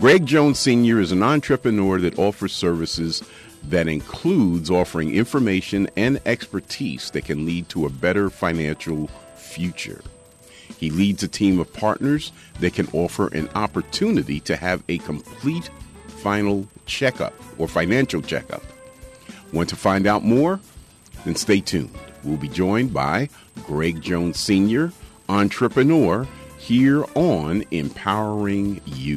Greg Jones Sr. is an entrepreneur that offers services that includes offering information and expertise that can lead to a better financial future. He leads a team of partners that can offer an opportunity to have a complete final checkup or financial checkup. Want to find out more? Then stay tuned. We'll be joined by Greg Jones Sr., entrepreneur, here on Empowering You.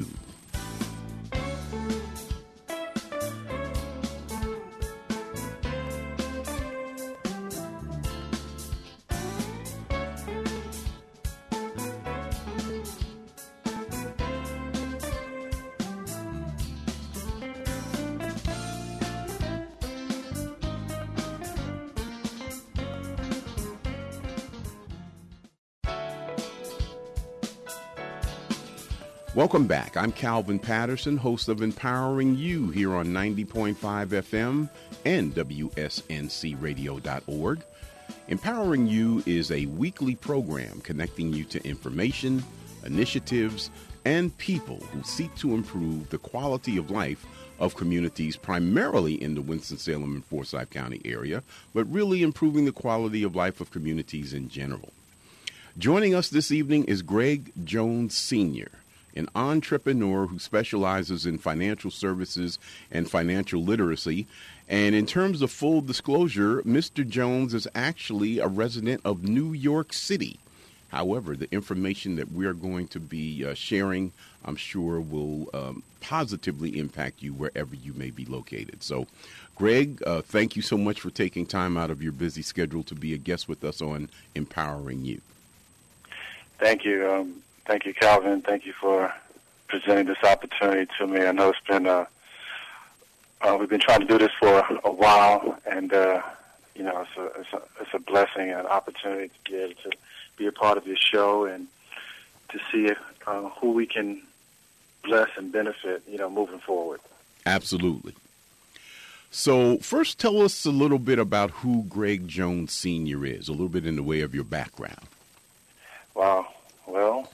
Welcome back. I'm Calvin Patterson, host of Empowering You here on 90.5 FM and WSNCradio.org. Empowering You is a weekly program connecting you to information, initiatives, and people who seek to improve the quality of life of communities primarily in the Winston-Salem and Forsyth County area, but really improving the quality of life of communities in general. Joining us this evening is Greg Jones Sr., an entrepreneur who specializes in financial services and financial literacy. And in terms of full disclosure, Mr. Jones is actually a resident of New York City. However, the information that we are going to be sharing, I'm sure, will positively impact you wherever you may be located. So, Greg, thank you so much for taking time out of your busy schedule to be a guest with us on Empowering You. Thank you. Thank you, Calvin. Thank you for presenting this opportunity to me. I know it's been we've been trying to do this for a while, and it's a blessing and an opportunity to be able to be a part of your show and to see who we can bless and benefit, moving forward. Absolutely. So first, tell us a little bit about who Greg Jones Sr. is, a little bit in the way of your background. Wow. Well,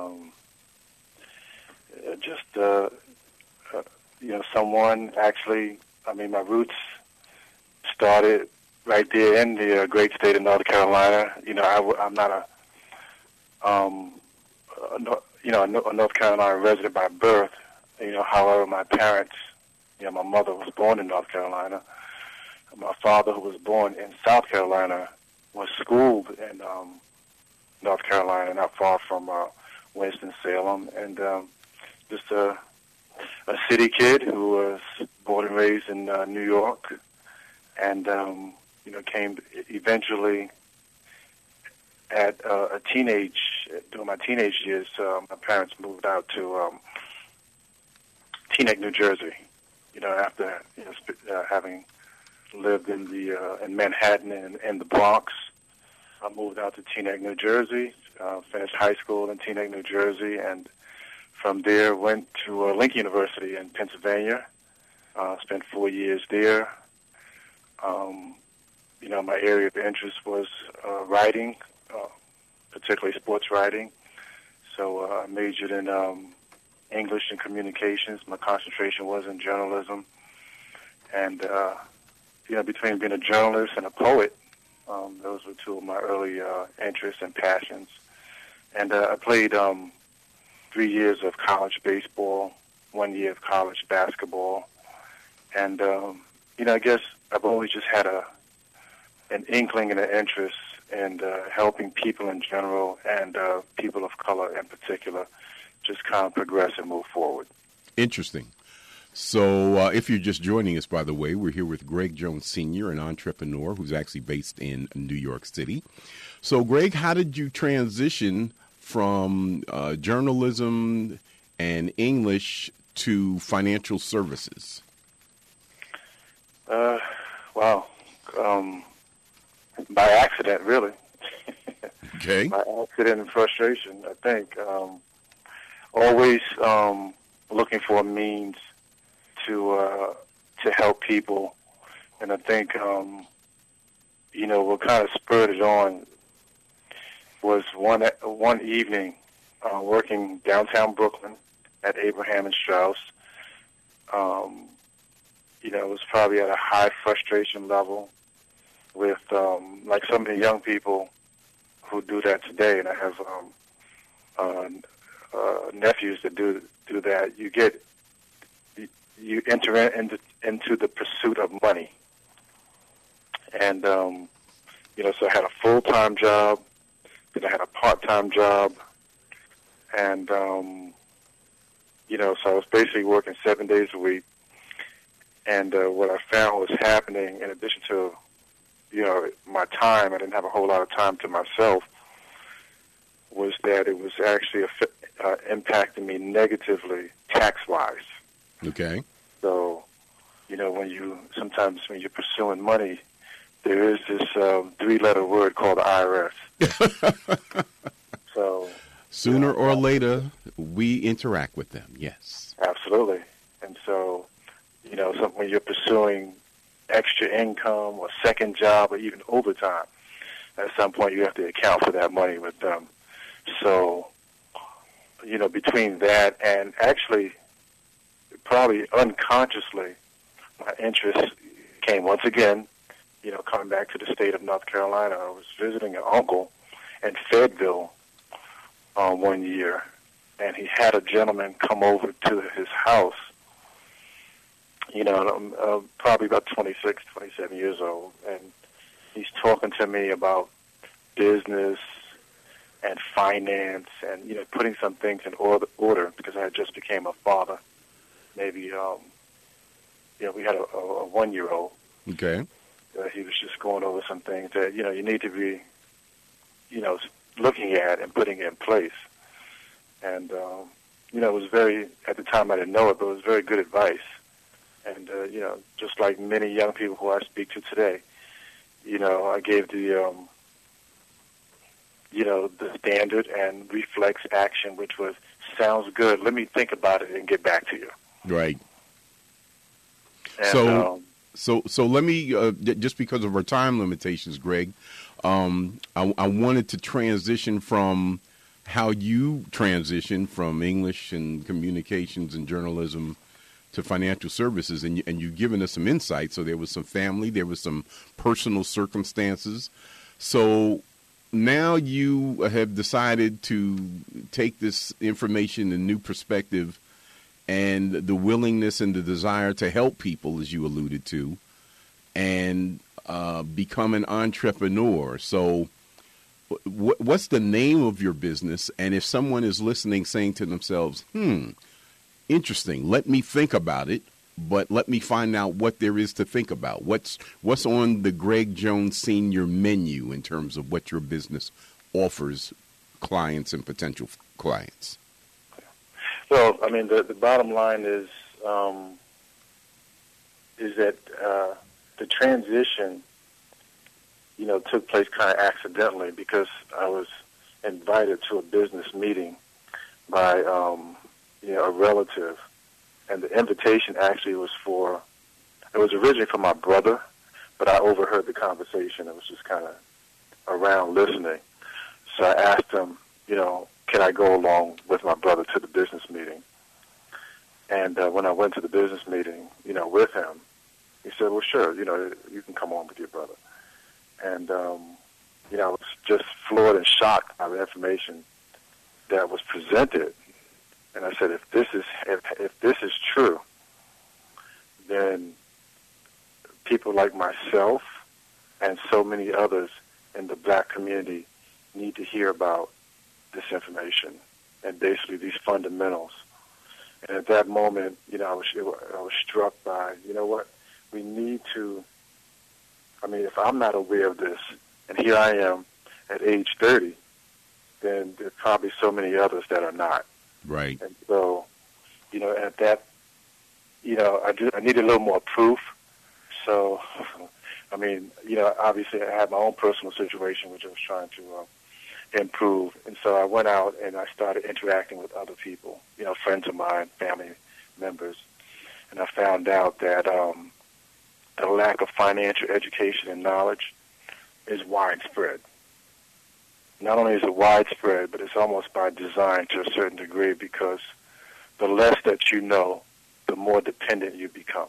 someone actually, my roots started right there in the great state of North Carolina. I'm not a North Carolina resident by birth. However, my parents, my mother was born in North Carolina. My father, who was born in South Carolina, was schooled in North Carolina, not far from Winston-Salem, and just a city kid who was born and raised in New York, and came eventually at during my teenage years. My parents moved out to Teaneck, New Jersey. After having lived in Manhattan and the Bronx. I moved out to Teaneck, New Jersey, finished high school in Teaneck, New Jersey, and from there went to Lincoln University in Pennsylvania. Spent 4 years there. My area of interest was writing, particularly sports writing. So I majored in English and communications. My concentration was in journalism. And, between being a journalist and a poet, those were two of my early interests and passions. And I played 3 years of college baseball, 1 year of college basketball. And, I guess I've always just had an inkling and an interest in helping people in general and people of color in particular just kind of progress and move forward. Interesting. So if you're just joining us, by the way, we're here with Greg Jones Sr., an entrepreneur who's actually based in New York City. So, Greg, how did you transition from journalism and English to financial services? Wow. By accident, really. Okay. By accident and frustration, I think. Always looking for a means to help people, and I think what kind of spurred it on was one evening working downtown Brooklyn at Abraham and Strauss. It was probably at a high frustration level with, like so many young people who do that today, and I have nephews that do that. You enter into the pursuit of money, and so I had a full-time job, then I had a part-time job, and so I was basically working 7 days a week. And what I found was happening, in addition to, my time, I didn't have a whole lot of time to myself, was that it was actually impacting me negatively tax-wise. Okay. So, sometimes when you're pursuing money, there is this three-letter word called IRS. So sooner or later, we interact with them, yes. Absolutely. And so, when you're pursuing extra income or second job or even overtime, at some point you have to account for that money with them. So, between that and actually probably unconsciously, my interest came once again, coming back to the state of North Carolina. I was visiting an uncle in Fayetteville one year, and he had a gentleman come over to his house, probably about 26, 27 years old, and he's talking to me about business and finance and, putting some things in order because I had just became a father. Maybe, we had a 1-year-old. Okay. He was just going over some things that, you need to be, looking at and putting in place. And, it was at the time I didn't know it, but it was very good advice. And, just like many young people who I speak to today, I gave the standard and reflex action, which was, sounds good, let me think about it and get back to you. Right. And, So let me, just because of our time limitations, Greg, I wanted to transition from how you transitioned from English and communications and journalism to financial services, and you've given us some insight. So there was some family, there was some personal circumstances. So now you have decided to take this information and new perspective and the willingness and the desire to help people, as you alluded to, and become an entrepreneur. So what's the name of your business? And if someone is listening saying to themselves, interesting, let me think about it, but let me find out what there is to think about. What's on the Greg Jones Sr. menu in terms of what your business offers clients and potential clients? Well, I mean, the bottom line is that the transition, took place kind of accidentally because I was invited to a business meeting by, a relative, and the invitation actually was originally for my brother, but I overheard the conversation. It was just kind of around listening. So I asked him, can I go along with my brother to the business meeting? And when I went to the business meeting, with him, he said, well, sure, you can come on with your brother. And, I was just floored and shocked by the information that was presented. And I said, if this is true, then people like myself and so many others in the black community need to hear about this information and basically these fundamentals. And at that moment, I was struck by, what, we need to, if I'm not aware of this, and here I am at age 30, then there's probably so many others that are not. Right. And so, at that, I need a little more proof. So, obviously I had my own personal situation, which I was trying to improve. And so I went out and I started interacting with other people, friends of mine, family members. And I found out that the lack of financial education and knowledge is widespread. Not only is it widespread, but it's almost by design to a certain degree because the less that you know, the more dependent you become.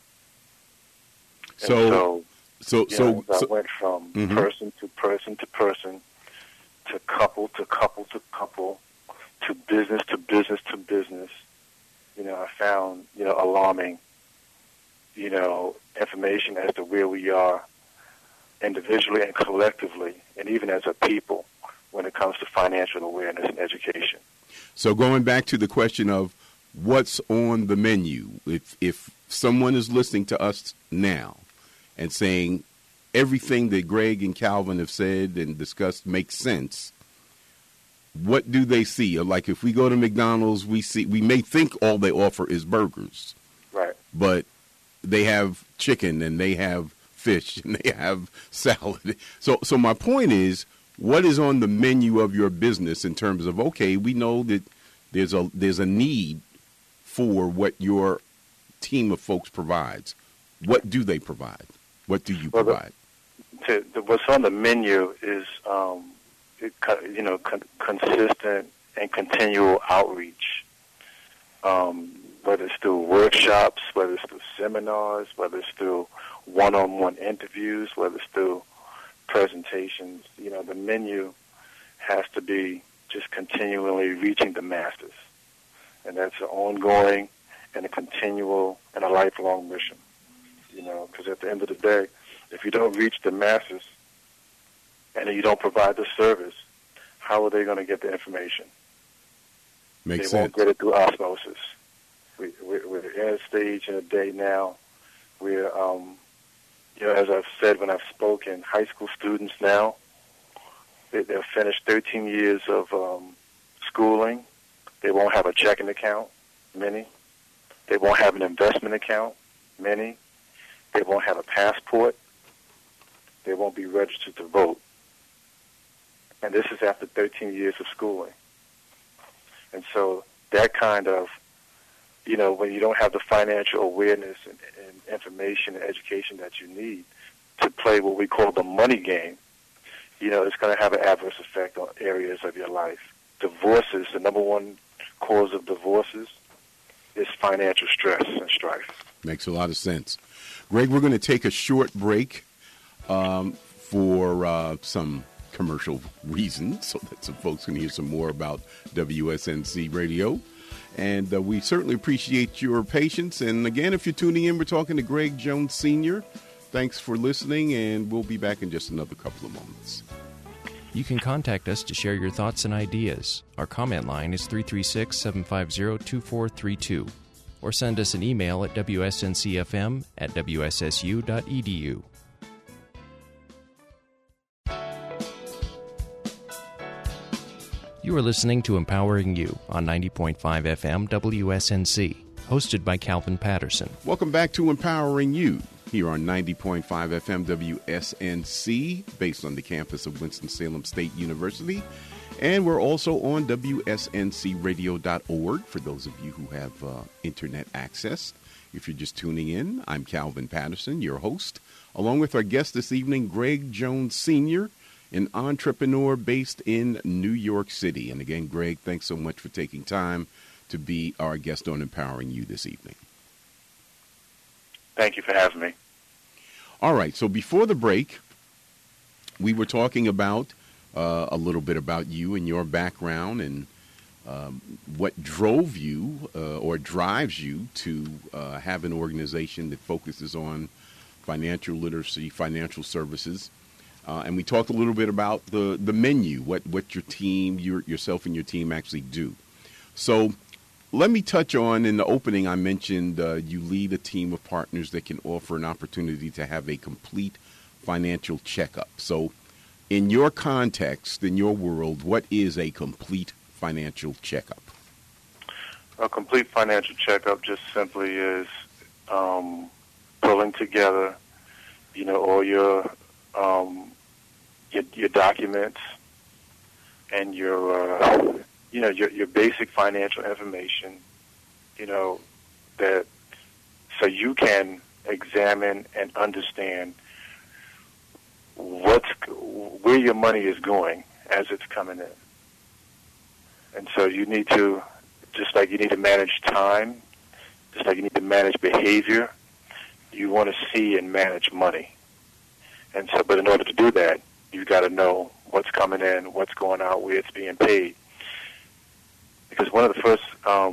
So I went from mm-hmm. person to person to person, to couple to couple to couple, to business to business to business. I found, alarming, information as to where we are individually and collectively, and even as a people, when it comes to financial awareness and education. So going back to the question of what's on the menu, if someone is listening to us now and saying everything that Greg and Calvin have said and discussed makes sense, what do they see? Like if we go to McDonald's, we may think all they offer is burgers. Right. But they have chicken and they have fish and they have salad. So my point is, what is on the menu of your business in terms of, okay, we know that there's a need for what your team of folks provides. What do they provide? What do you provide? What's on the menu is consistent and continual outreach, whether it's through workshops, whether it's through seminars, whether it's through one-on-one interviews, whether it's through presentations. The menu has to be just continually reaching the masses, and that's an ongoing and a continual and a lifelong mission. Because at the end of the day, if you don't reach the masses and you don't provide the service, how are they going to get the information? Makes sense. They won't get it through osmosis. We're in a stage in a day now where, as I've said when I've spoken, high school students now, they've finished 13 years of schooling. They won't have a checking account, many. They won't have an investment account, many. They won't have a passport. They won't be registered to vote. And this is after 13 years of schooling. And so that kind of, when you don't have the financial awareness and information and education that you need to play what we call the money game, it's going to have an adverse effect on areas of your life. Divorces, the number one cause of divorces is financial stress and strife. Makes a lot of sense. Greg, we're going to take a short break for some commercial reasons so that some folks can hear some more about WSNC Radio. And we certainly appreciate your patience. And again, if you're tuning in, we're talking to Greg Jones Sr. Thanks for listening, and we'll be back in just another couple of moments. You can contact us to share your thoughts and ideas. Our comment line is 336-750-2432. Or send us an email at wsncfm@wssu.edu. You are listening to Empowering You on 90.5 FM WSNC, hosted by Calvin Patterson. Welcome back to Empowering You here on 90.5 FM WSNC, based on the campus of Winston-Salem State University. And we're also on WSNCradio.org for those of you who have internet access. If you're just tuning in, I'm Calvin Patterson, your host, along with our guest this evening, Greg Jones Sr., an entrepreneur based in New York City. And again, Greg, thanks so much for taking time to be our guest on Empowering You this evening. Thank you for having me. All right, so before the break, we were talking about a little bit about you and your background and what drove you or drives you to have an organization that focuses on financial literacy, financial services. And we talked a little bit about the menu, what your team, yourself and your team actually do. So let me touch on, in the opening I mentioned you lead a team of partners that can offer an opportunity to have a complete financial checkup. So in your context, in your world, what is a complete financial checkup? A complete financial checkup just simply is pulling together, all your documents and your basic financial information, that so you can examine and understand where your money is going as it's coming in. And so you need to just like you need to manage time, just like you need to manage behavior, you want to see and manage money. And so, but in order to do that, you've got to know what's coming in, what's going out, where it's being paid. Because one of the first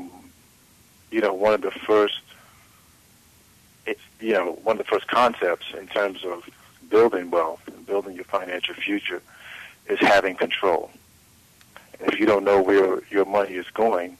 concepts in terms of building wealth and building your financial future is having control. And if you don't know where your money is going,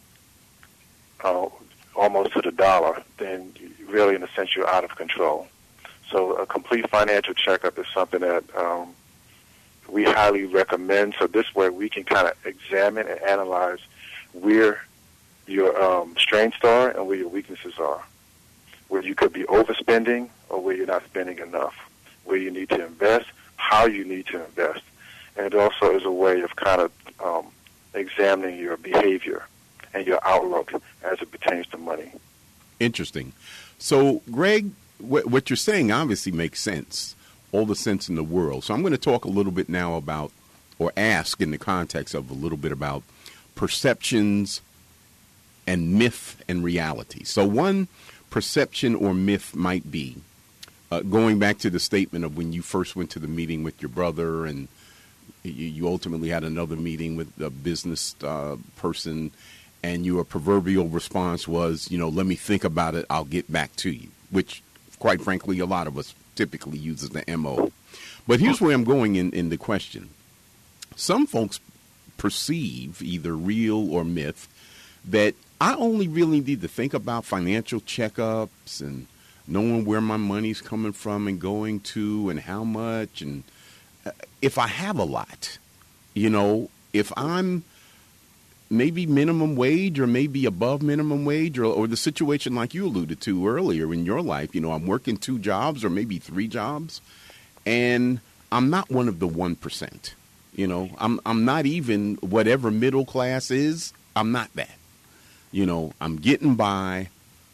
almost to the dollar, then really, in a sense, you're out of control. So a complete financial checkup is something that we highly recommend. So this way we can kind of examine and analyze where your strengths are and where your weaknesses are, where you could be overspending or where you're not spending enough, where you need to invest, how you need to invest. And it also is a way of kind of examining your behavior and your outlook as it pertains to money. Interesting. So, Greg, what you're saying obviously makes sense, all the sense in the world. So I'm going to talk a little bit now about, or ask in the context of a little bit about perceptions and myth and reality. So one perception or myth might be, going back to the statement of when you first went to the meeting with your brother and you ultimately had another meeting with a business person, and your proverbial response was, let me think about it, I'll get back to you, which, quite frankly, a lot of us typically use as the MO. But here's where I'm going in the question. Some folks perceive, either real or myth, that I only really need to think about financial checkups and knowing where my money's coming from and going to and how much. And if I have a lot, if I'm maybe minimum wage or maybe above minimum wage or the situation like you alluded to earlier in your life, I'm working 2 jobs or maybe 3 jobs, and I'm not one of the 1%. I'm not even whatever middle class is. I'm not that. I'm getting by.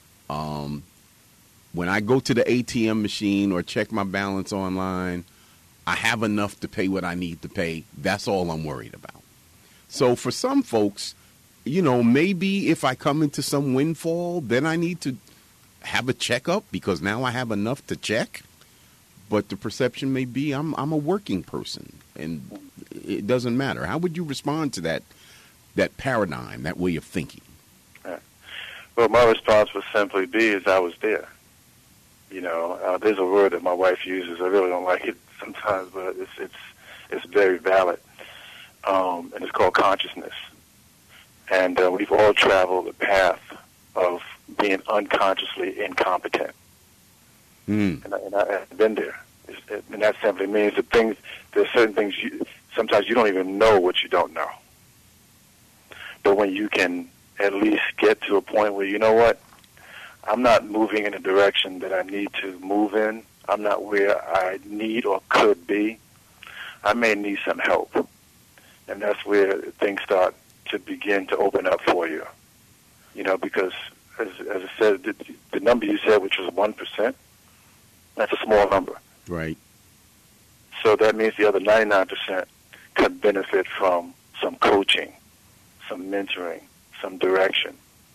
When I go to the ATM machine or check my balance online, I have enough to pay what I need to pay. That's all I'm worried about. So for some folks, maybe if I come into some windfall, then I need to have a checkup because now I have enough to check. But the perception may be I'm a working person and it doesn't matter. How would you respond to that paradigm, that way of thinking? Well, my response would simply be is I was there. There's a word that my wife uses. I really don't like it sometimes, but it's very valid. And it's called consciousness. And we've all traveled the path of being unconsciously incompetent. And I've been there. And that simply means that there's certain things sometimes you don't even know what you don't know. But when you can at least get to a point where, you know what, I'm not moving in the direction that I need to move in. I'm not where I need or could be. I may need some help. And that's where things start to begin to open up for you. Because, as I said, the number you said, which was 1%, that's a small number. Right. So that means the other 99% could benefit from some coaching, some mentoring, some direction.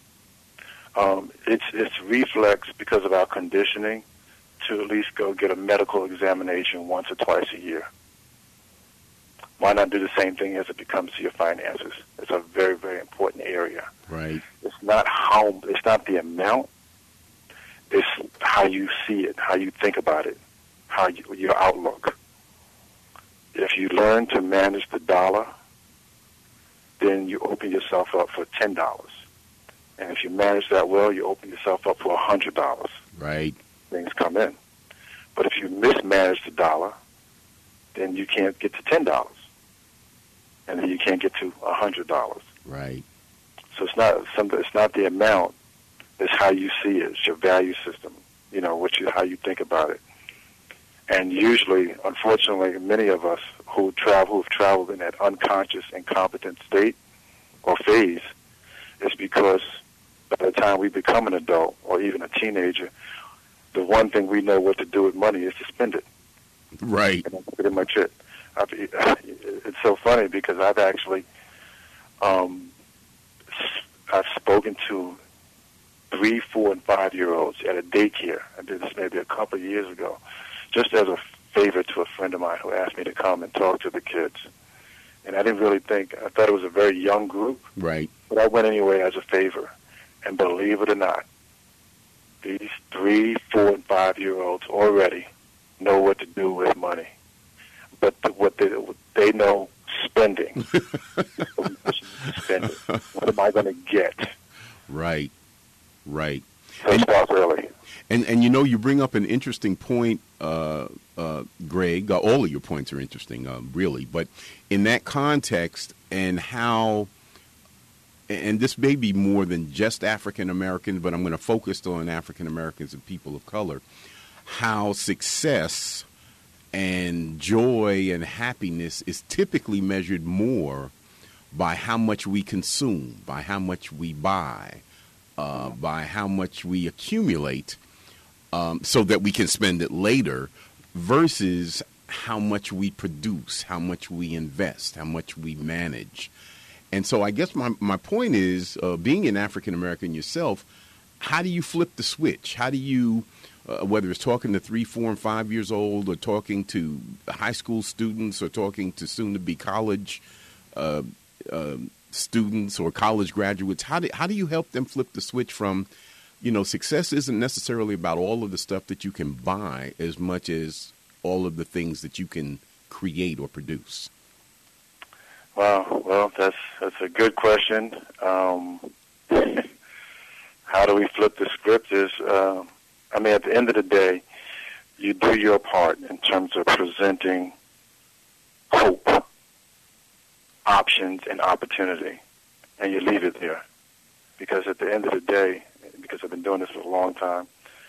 It's reflex because of our conditioning to at least go get a medical examination once or twice a year. Why not do the same thing as it becomes to your finances? It's a very, very important area. Right. It's not the amount. It's how you see it, how you think about it, your outlook. If you learn to manage the dollar, then you open yourself up for $10. And if you manage that well, you open yourself up for $100. Right. Things come in. But if you mismanage the dollar, then you can't get to $10. And then you can't get to $100. Right. So it's not the amount. It's how you see it. It's your value system. How you think about it. And usually, unfortunately, many of us who've traveled in that unconscious, incompetent state or phase, is because by the time we become an adult or even a teenager, the one thing we know what to do with money is to spend it. Right. And that's pretty much it. It's so funny because I've actually I've spoken to 3, 4, and 5-year-olds at a daycare. I did this maybe a couple of years ago, just as a favor to a friend of mine who asked me to come and talk to the kids. And I didn't really think, I thought it was a very young group. Right. But I went anyway as a favor. And believe it or not, these 3, 4, and 5-year-olds already know what to do with money. But what they know, spending. Spending. What am I going to get? Right. Right. So start early. And you know, you bring up an interesting point, Greg. All of your points are interesting, really. But in that context, and how, and this may be more than just African Americans, but I'm going to focus on African Americans and people of color, how success and joy and happiness is typically measured more by how much we consume, by how much we buy, by how much we accumulate, so that we can spend it later, versus how much we produce, how much we invest, how much we manage. And so I guess my point is, being an African American yourself, how do you flip the switch? How do you, whether it's talking to 3, 4, and 5 years old, or talking to high school students, or talking to soon-to-be college students or college graduates, how do you help them flip the switch from, you know, success isn't necessarily about all of the stuff that you can buy as much as all of the things that you can create or produce? Well, that's a good question. How do we flip the script is, I mean, at the end of the day, you do your part in terms of presenting hope, options, and opportunity, and you leave it there. Because at the end of the day, because I've been doing this for a long time,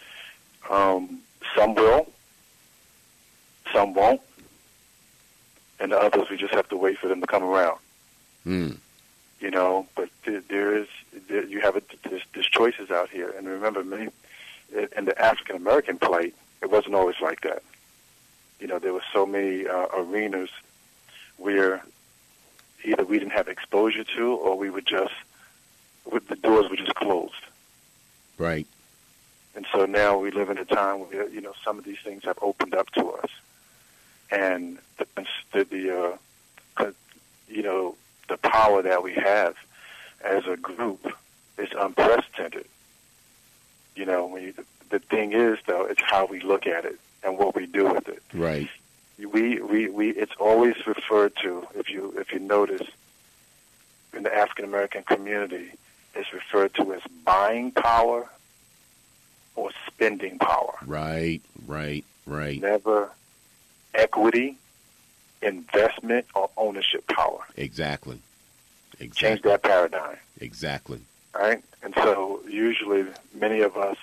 some will, some won't, and the others, we just have to wait for them to come around. Mm. You know, but there's choices out here. And remember, in the African American plight, it wasn't always like that. You know, there were so many arenas where either we didn't have exposure to, or the doors were just closed. Right. And so now we live in a time where, you know, some of these things have opened up to us. And the power that we have as a group is unprecedented. You know, the thing is, though, it's how we look at it and what we do with it. Right. It's always referred to, if you notice, in the African American community, it's referred to as buying power or spending power. Right. Never equity, investment, or ownership power. Exactly. Change that paradigm. Exactly. Right? And so usually many of us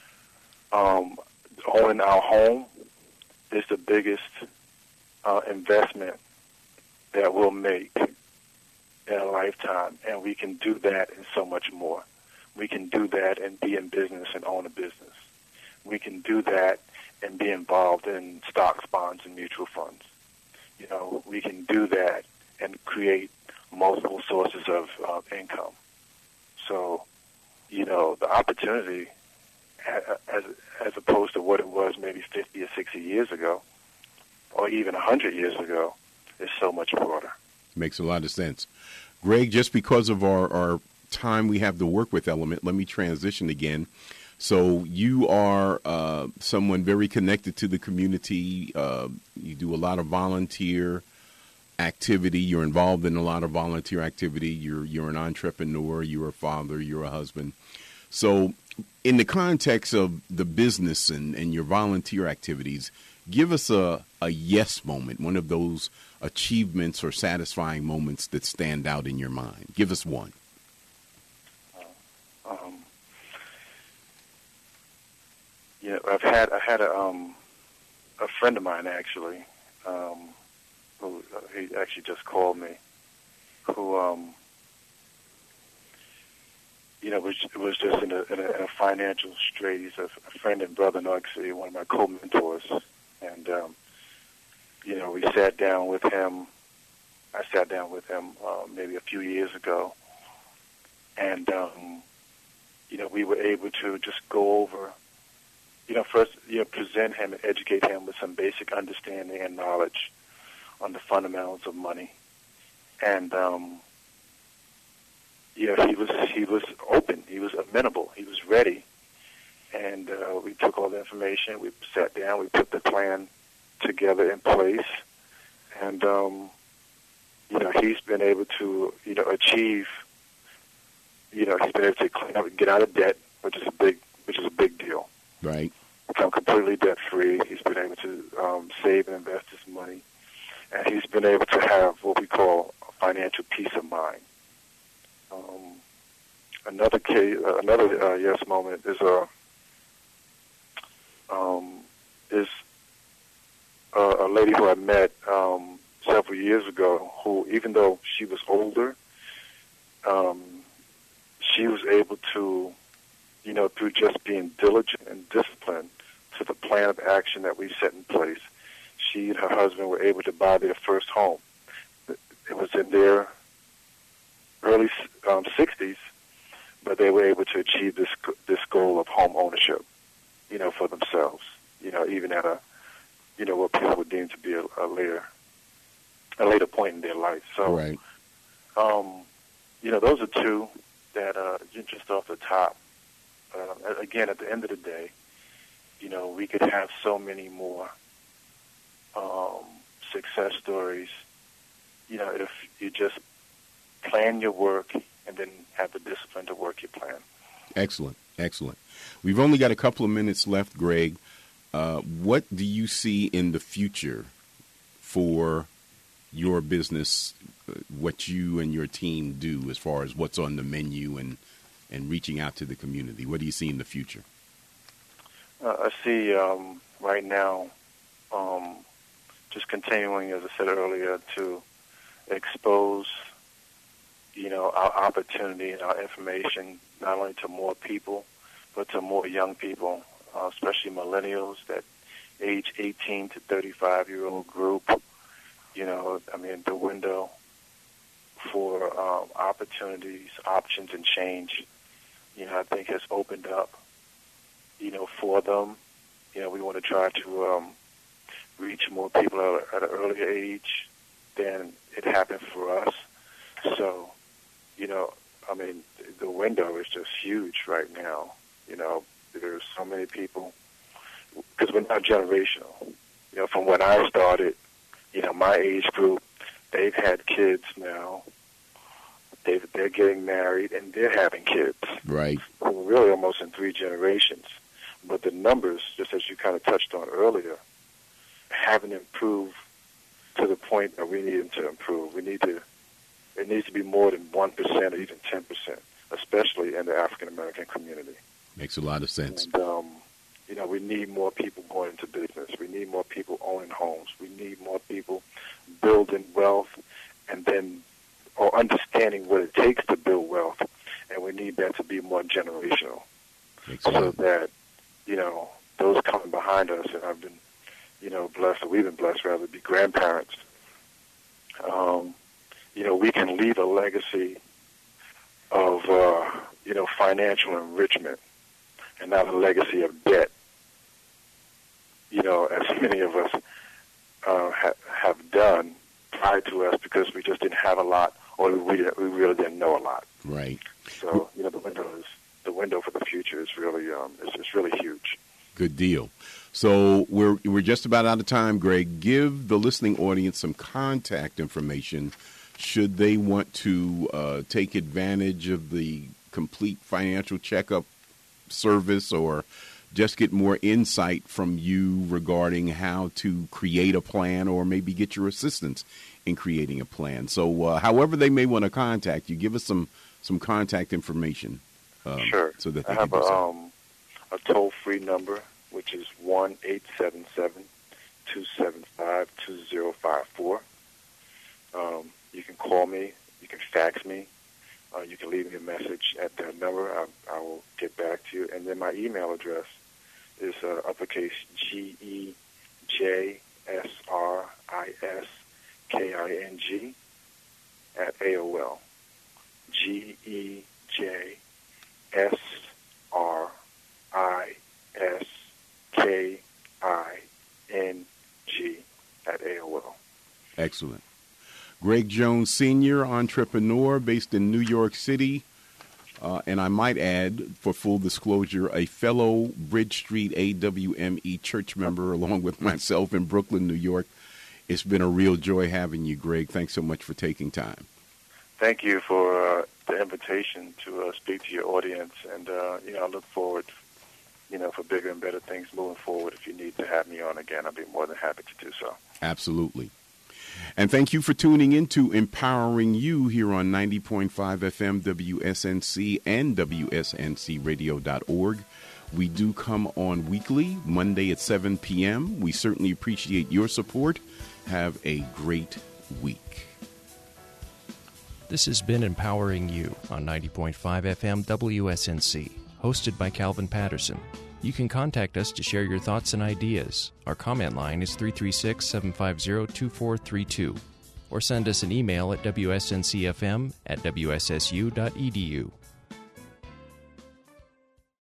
owning our home is the biggest investment that we'll make in a lifetime, and we can do that and so much more. We can do that and be in business and own a business. We can do that and be involved in stocks, bonds, and mutual funds. You know, we can do that and create multiple sources of income. So, you know, the opportunity, as opposed to what it was maybe 50 or 60 years ago, or even 100 years ago, is so much broader. Makes a lot of sense. Greg, just because of our time we have to work with Element, let me transition again. So you are someone very connected to the community. You do a lot of volunteer activity. You're involved in a lot of volunteer activity. You're an entrepreneur. You're a father. You're a husband. So in the context of the business and your volunteer activities, give us a yes moment, one of those achievements or satisfying moments that stand out in your mind. Give us one. Yeah, I had a friend of mine actually, who he actually just called me, who was just in a financial strait. He's a friend and brother in New York City, one of my co-mentors, and we sat down with him. I sat down with him maybe a few years ago, and we were able to just go over, first, present him and educate him with some basic understanding and knowledge on the fundamentals of money. And, he was open. He was amenable. He was ready. And we took all the information. We sat down. We put the plan together in place. And, he's been able to, achieve, he's been able to clean up and get out of debt, which is a big deal. Right. Become completely debt-free. He's been able to save and invest his money. And he's been able to have what we call a financial peace of mind. Another case, yes moment is a lady who I met several years ago, who, even though she was older, she was able to, through just being diligent and disciplined to the plan of action that we set in place, she and her husband were able to buy their first home. It was in their early 60s, but they were able to achieve this goal of home ownership, for themselves, even at what people would deem to be a later point in their life. So, right. Those are two that just off the top. Again, at the end of the day, we could have so many more success stories, if you just plan your work and then have the discipline to work your plan. Excellent. Excellent. We've only got a couple of minutes left, Greg. What do you see in the future for your business, what you and your team do as far as what's on the menu and reaching out to the community? What do you see in the future? I see right now just continuing, as I said earlier, to expose, our opportunity and our information not only to more people, but to more young people, especially millennials, that age 18 to 35-year-old group. The window for opportunities, options, and change, I think has opened up, for them. We want to try to reach more people at an earlier age than it happened for us. So, the window is just huge right now. There's so many people, because we're not generational. From when I started, my age group, they've had kids now. They're getting married, and they're having kids. Right. We're really almost in 3 generations. But the numbers, just as you kind of touched on earlier, haven't improved to the point that we need them to improve. It needs to be more than 1% or even 10%, especially in the African American community. Makes a lot of sense. And, we need more people going into business. We need more people owning homes. We need more people building wealth or understanding what it takes to build wealth. And we need that to be more generational. So that, those coming behind us, and I've been, blessed, or we've been blessed rather, to be grandparents, we can leave a legacy of, financial enrichment and not a legacy of debt, as many of us have done prior to us, because we just didn't have a lot, or we really didn't know a lot. Right. So, the window for the future is really, it's really huge. Good deal. So we're just about out of time, Greg. Give the listening audience some contact information should they want to take advantage of the complete financial checkup service, or just get more insight from you regarding how to create a plan, or maybe get your assistance in creating a plan. So however they may want to contact you, give us some contact information. Sure. So that they I have can do so. A toll-free number, which is 1-877-275-2054. You can call me. You can fax me. You can leave me a message at that number. I will get back to you. And then my email address is uppercase GEJSRISKING at AOL. GEJSRISKING Excellent. Greg Jones Sr., entrepreneur based in New York City. And I might add, for full disclosure, a fellow Bridge Street AWME church member along with myself in Brooklyn, New York. It's been a real joy having you, Greg. Thanks so much for taking time. Thank you for the invitation to speak to your audience. And, I look forward, for bigger and better things moving forward. If you need to have me on again, I'll be more than happy to do so. Absolutely. And thank you for tuning in to Empowering You here on 90.5 FM WSNC and WSNCradio.org. We do come on weekly, Monday at 7 p.m. We certainly appreciate your support. Have a great week. This has been Empowering You on 90.5 FM WSNC, hosted by Calvin Patterson. You can contact us to share your thoughts and ideas. Our comment line is 336-750-2432, or send us an email at wsncfm@wssu.edu.